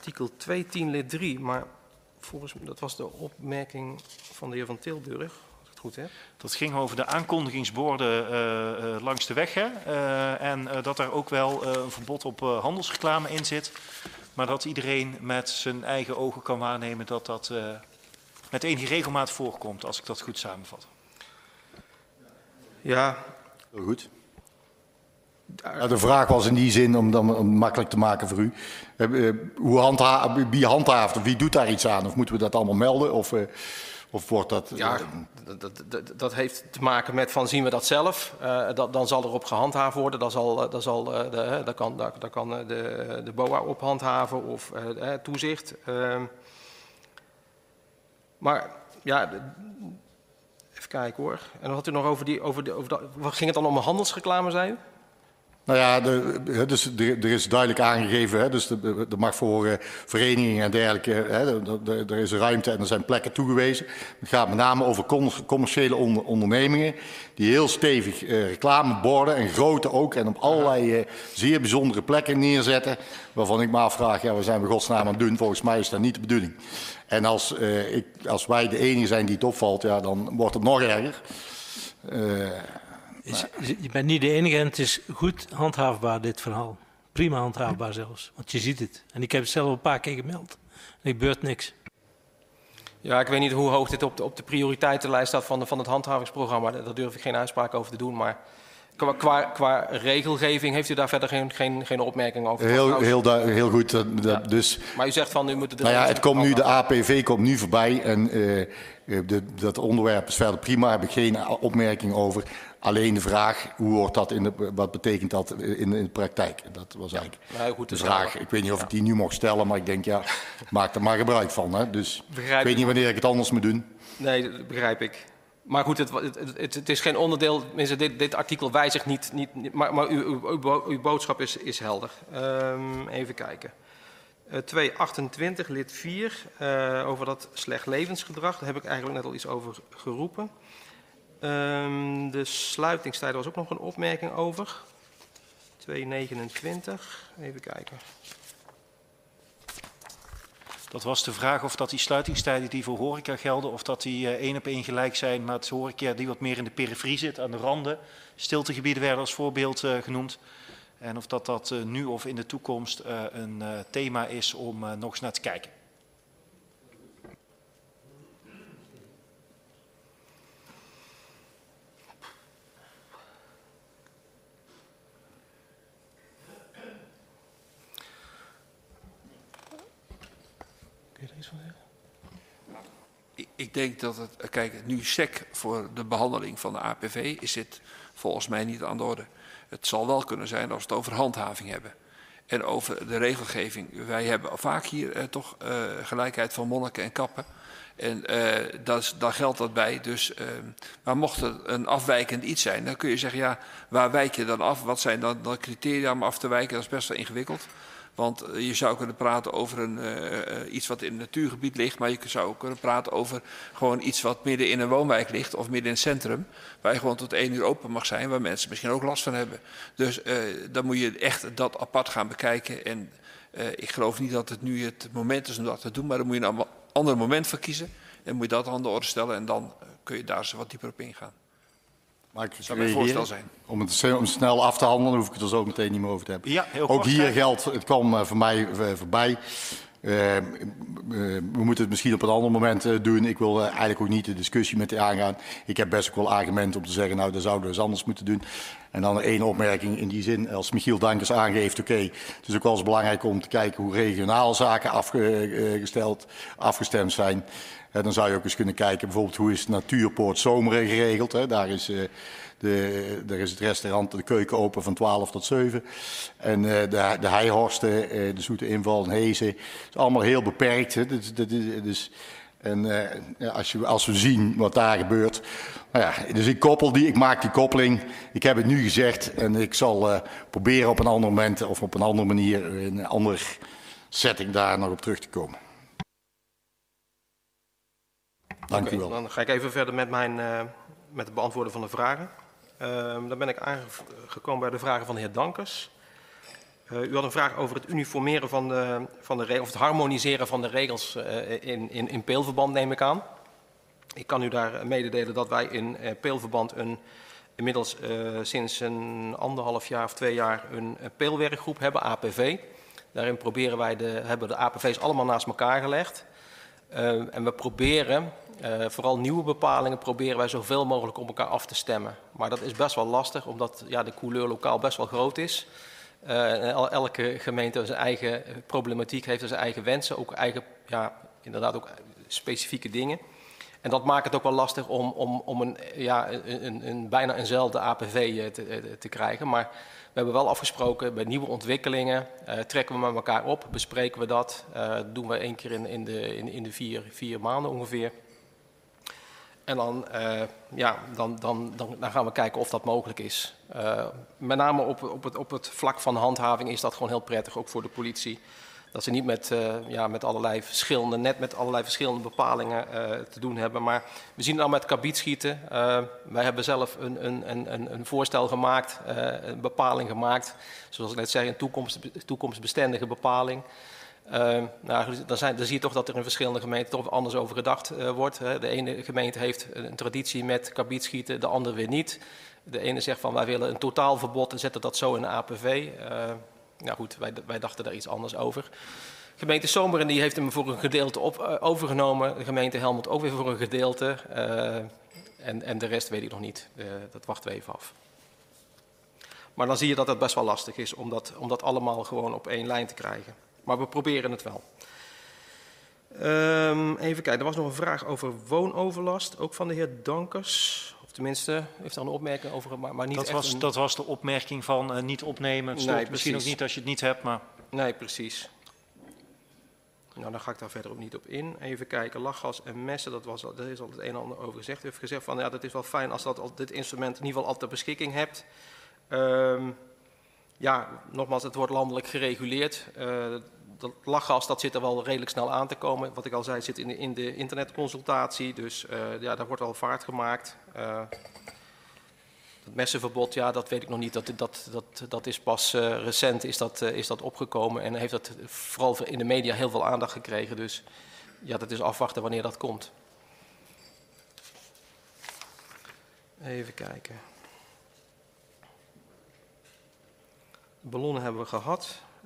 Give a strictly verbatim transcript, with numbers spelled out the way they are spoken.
artikel tweehonderdtien lid drie, maar volgens mij, dat was de opmerking van de heer Van Tilburg, als ik het goed heb. Dat ging over de aankondigingsborden uh, uh, langs de weg, hè? Uh, en uh, dat daar ook wel uh, een verbod op uh, handelsreclame in zit. Maar dat iedereen met zijn eigen ogen kan waarnemen dat dat uh, met enige regelmaat voorkomt, als ik dat goed samenvat. Ja. Heel goed. Ja, de vraag was in die zin, om dan om makkelijk te maken voor u, uh, hoe handha wie handhaaft of wie doet daar iets aan? Of moeten we dat allemaal melden? Of, uh, of wordt dat... Uh, ja, dat, dat, dat heeft te maken met van zien we dat zelf, uh, dat, dan zal erop gehandhaafd worden. Dan, zal, dan, zal, uh, de, dan kan, dan, dan kan de, de B O A op handhaven of uh, toezicht. Uh, maar ja... De, even kijken hoor. En dan had u nog over die... Over de, over de, ging het dan om een handelsreclame, zei u? Nou ja, de, dus er is duidelijk aangegeven, hè, dus er mag voor uh, verenigingen en dergelijke, hè, er is ruimte en er zijn plekken toegewezen. Het gaat met name over commerciële onder, ondernemingen die heel stevig uh, reclameborden en grote ook en op allerlei uh, zeer bijzondere plekken neerzetten. Waarvan ik me afvraag, ja, wat zijn we godsnaam aan het doen? Volgens mij is dat niet de bedoeling. En als, uh, ik, als wij de enige zijn die het opvalt, ja, dan wordt het nog erger. Uh, Is, je bent niet de enige en het is goed handhaafbaar, dit verhaal. Prima handhaafbaar zelfs, want je ziet het. En ik heb het zelf een paar keer gemeld. En er gebeurt niks. Ja, ik weet niet hoe hoog dit op de, op de prioriteitenlijst staat van, de, van het handhavingsprogramma. Daar durf ik geen uitspraak over te doen. Maar qua, qua, qua regelgeving heeft u daar verder geen, geen, geen opmerking over? Heel, heel, heel goed. Dat, ja. dus, maar u zegt van, u moet het... Nou ja, het komt nu, de A P V komt nu voorbij. En uh, de, dat onderwerp is verder prima, daar heb ik geen opmerking over. Alleen de vraag, hoe wordt dat in de, wat betekent dat in, in de praktijk? Dat was eigenlijk ja, nou, goed, de vraag. Ik weet niet of ik die nu mag stellen, maar ik denk, ja, maak er maar gebruik van. Hè? Dus begrijp ik weet niet wanneer ik het anders moet doen. Nee, dat begrijp ik. Maar goed, het, het, het, het is geen onderdeel, dit, dit artikel wijzigt niet, niet maar, maar uw, uw, uw boodschap is, is helder. Um, even kijken. Uh, tweehonderdachtentwintig, lid vier, uh, over dat slecht levensgedrag. Daar heb ik eigenlijk net al iets over geroepen. Um, de sluitingstijd, daar was ook nog een opmerking over. tweehonderdnegenentwintig, even kijken. Dat was de vraag of dat die sluitingstijden die voor horeca gelden, of dat die uh, één op één gelijk zijn met horeca die wat meer in de periferie zit, aan de randen. Stiltegebieden werden als voorbeeld uh, genoemd. En of dat dat uh, nu of in de toekomst uh, een uh, thema is om uh, nog eens naar te kijken. Ik denk dat het, kijk, nu S E C voor de behandeling van de A P V is dit volgens mij niet aan de orde. Het zal wel kunnen zijn als we het over handhaving hebben. En over de regelgeving. Wij hebben vaak hier eh, toch uh, gelijkheid van monniken en kappen. En uh, dat, daar geldt dat bij. Dus, uh, maar mocht het een afwijkend iets zijn, dan kun je zeggen, ja, waar wijk je dan af? Wat zijn dan de criteria om af te wijken? Dat is best wel ingewikkeld. Want je zou kunnen praten over een, uh, iets wat in een natuurgebied ligt, maar je zou ook kunnen praten over gewoon iets wat midden in een woonwijk ligt of midden in het centrum, waar je gewoon tot één uur open mag zijn, waar mensen misschien ook last van hebben. Dus uh, dan moet je echt dat apart gaan bekijken. En uh, ik geloof niet dat het nu het moment is om dat te doen, maar dan moet je een ander moment voor kiezen en moet je dat aan de orde stellen en dan kun je daar eens wat dieper op ingaan. Maar ik zou mijn voorstel zijn. Om het om snel af te handelen, hoef ik het er zo meteen niet meer over te hebben. Ja, heel ook kort, hier hè? geldt, het kwam uh, voor mij uh, voorbij. Uh, uh, we moeten het misschien op een ander moment uh, doen. Ik wil uh, eigenlijk ook niet de discussie met u aangaan. Ik heb best ook wel argumenten om te zeggen, nou, dat zouden we eens anders moeten doen. En dan één opmerking in die zin, als Michiel Dankers aangeeft, oké, okay, het is ook wel eens belangrijk om te kijken hoe regionaal zaken afgesteld, afgestemd zijn. He, dan zou je ook eens kunnen kijken, bijvoorbeeld hoe is Natuurpoort Zomeren geregeld. He, daar, is, uh, de, daar is het restaurant, de keuken open van twaalf tot zeven. En uh, de, de Heihorsten, uh, de Zoete Inval en Hezen, is allemaal heel beperkt. He. Dus, dus, en uh, ja, als, je, als we zien wat daar gebeurt. Nou ja, dus ik koppel die, ik maak die koppeling. Ik heb het nu gezegd en ik zal uh, proberen op een ander moment of op een andere manier, in een andere setting daar nog op terug te komen. Dank okay, u wel. Dan ga ik even verder met, mijn, uh, met het beantwoorden van de vragen. Uh, dan ben ik aangekomen bij de vragen van de heer Dankers. Uh, u had een vraag over het uniformeren van de, van de regels, of het harmoniseren van de regels uh, in, in, in peelverband, neem ik aan. Ik kan u daar mededelen dat wij in uh, peelverband een, inmiddels uh, sinds een anderhalf jaar of twee jaar een, een peelwerkgroep hebben, A P V. Daarin proberen wij de, hebben de A P V's allemaal naast elkaar gelegd. Uh, en we proberen, uh, vooral nieuwe bepalingen, proberen wij zoveel mogelijk op elkaar af te stemmen. Maar dat is best wel lastig, omdat ja, de couleur lokaal best wel groot is. Uh, elke gemeente zijn eigen problematiek heeft, zijn eigen wensen, ook eigen, ja, inderdaad ook specifieke dingen. En dat maakt het ook wel lastig om, om, om een, ja, een, een, een bijna eenzelfde A P V te, te krijgen. Maar we hebben wel afgesproken, bij nieuwe ontwikkelingen uh, trekken we met elkaar op, bespreken we dat. Uh, dat doen we één keer in, in, de, in, in de vier, vier maanden ongeveer. En dan, uh, ja, dan, dan, dan, dan gaan we kijken of dat mogelijk is. Uh, met name op, op, het, op het vlak van handhaving is dat gewoon heel prettig, ook voor de politie. Dat ze niet met, uh, ja, met allerlei verschillende, net met allerlei verschillende bepalingen uh, te doen hebben. Maar we zien het al met kabietschieten. Uh, wij hebben zelf een, een, een, een voorstel gemaakt, uh, een bepaling gemaakt. Zoals ik net zei, een toekomst, toekomstbestendige bepaling. Uh, nou, dan, zijn, dan zie je toch dat er in verschillende gemeenten toch anders over gedacht uh, wordt. Hè. De ene gemeente heeft een traditie met kabietschieten, de andere weer niet. De ene zegt van wij willen een totaalverbod en zetten dat zo in de A P V. Uh, nou goed, wij, wij dachten daar iets anders over. Gemeente Zomeren die heeft hem voor een gedeelte op, uh, overgenomen. De gemeente Helmond ook weer voor een gedeelte. Uh, en, en de rest weet ik nog niet. Uh, dat wachten we even af. Maar dan zie je dat het best wel lastig is om dat, om dat allemaal gewoon op één lijn te krijgen. Maar we proberen het wel. Um, even kijken, er was nog een vraag over woonoverlast, ook van de heer Dankers. Of tenminste, heeft er een opmerking over, maar, maar niet dat echt was, een... Dat was de opmerking van uh, niet opnemen. Het stopt Nee, misschien ook niet als je het niet hebt, maar... Nee, precies. Nou, dan ga ik daar verder ook niet op in. Even kijken, lachgas en messen, dat was, daar is al het een en ander over gezegd. U heeft gezegd van, ja, dat is wel fijn als dat dit instrument in ieder geval altijd ter beschikking hebt. Um, ja, nogmaals, het wordt landelijk gereguleerd. Uh, dat lachgas, dat zit er wel redelijk snel aan te komen. Wat ik al zei, zit in de, in de internetconsultatie, dus uh, ja, daar wordt al vaart gemaakt. Uh, het messenverbod, ja, dat weet ik nog niet. Dat, dat, dat, dat is pas uh, recent is dat, uh, is dat opgekomen en heeft dat vooral in de media heel veel aandacht gekregen. Dus ja, dat is afwachten wanneer dat komt. Even kijken. Ballonnen hebben we gehad.